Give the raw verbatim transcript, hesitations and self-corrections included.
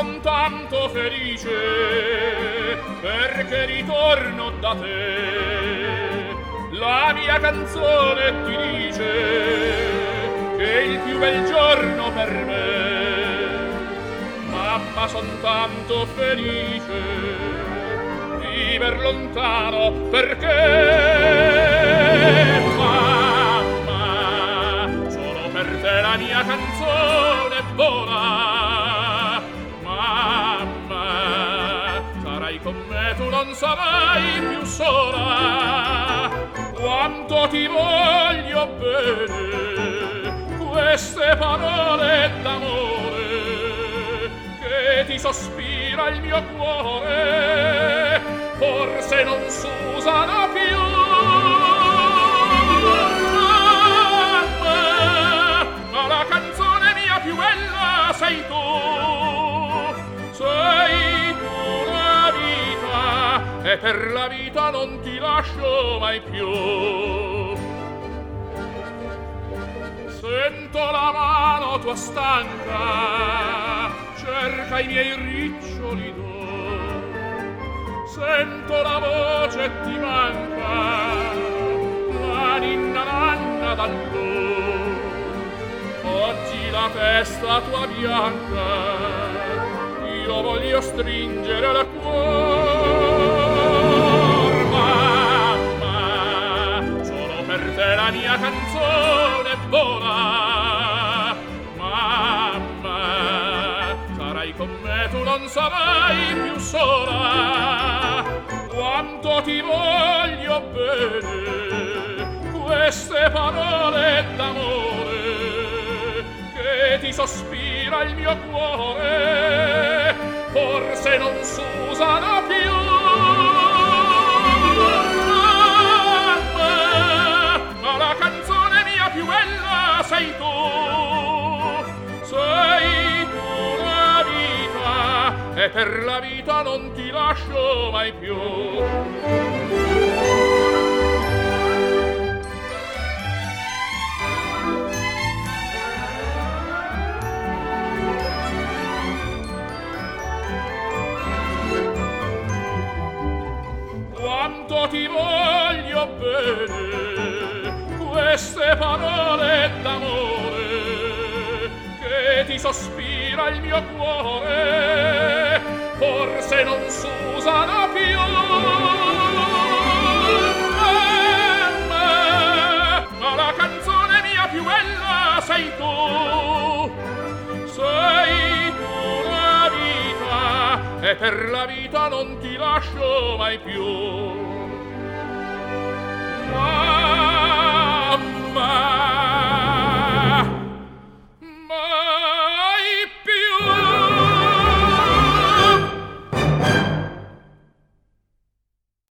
son tanto felice perché ritorno da te. La mia canzone ti dice che è il più bel giorno per me. Mamma, son tanto felice viver lontano perché mamma, solo per te la mia canzone vola. Mamma, sarai con me, tu non sarai più sola. Quanto ti voglio bene, queste parole d'amore che ti sospira il mio cuore, forse non s'usano più. Mamma, ma la canzone mia più bella sei tu. Sei tu la vita e per la vita non ti lascio mai più. Sento la mano tua stanca, cerca i miei riccioli d'or. Sento la voce e ti manca la ninna nanna d'allor. Oggi la testa tua bianca io voglio stringere al cuor. Mamma, solo per te la mia canzone vola. Mamma, sarai con me, tu non sarai più sola. Quanto ti voglio bene, queste parole d'amore che ti sospira il mio cuore, forse non s'usano più. Mamma, ma la canzone mia più bella sei tu. Sei tu la vita e per la vita non ti lascio mai più. Quanto ti voglio bene, queste parole d'amore che ti sospira il mio cuore, forse non s'usano più. Mamma, ma la canzone mia più bella sei tu. Sei tu la vita e per la vita non ti lascio mai più. Ma